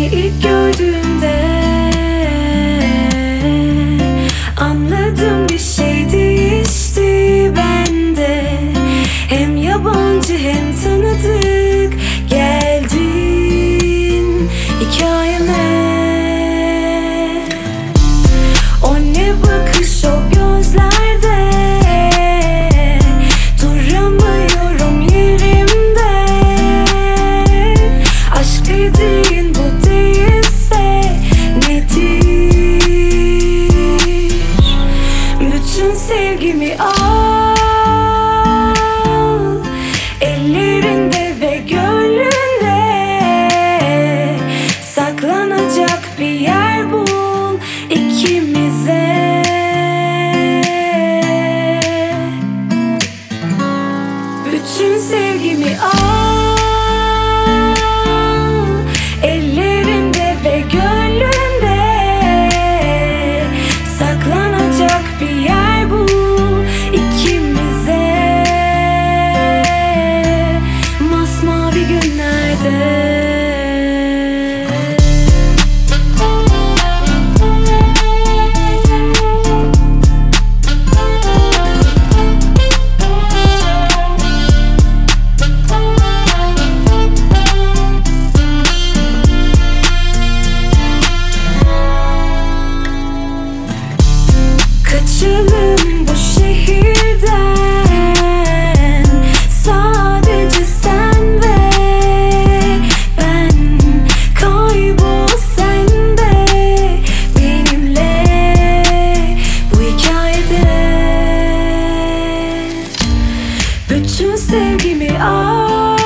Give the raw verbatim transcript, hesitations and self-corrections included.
Seni ilk gördüğümde anladım, bir şey değişti bende. Hem yabancı hem tanıdık geldin hikayeme. O ne bakış o gözlerde, duramıyorum yerimde. Aşk dediğin bu değilse nedir? Bütün sevgimi al, ellerinde ve gönlünde. Saklanacak bir yer bul ikimize. Bütün sevgimi al, ellerinde ve gönlünde. Saklanacak bir yer bul ikimize. Masmavi günlerde. Kaçalım bu şehirden, sadece sen ve ben. Kaybol sen de benimle bu hikayede. Bütün sevgimi al,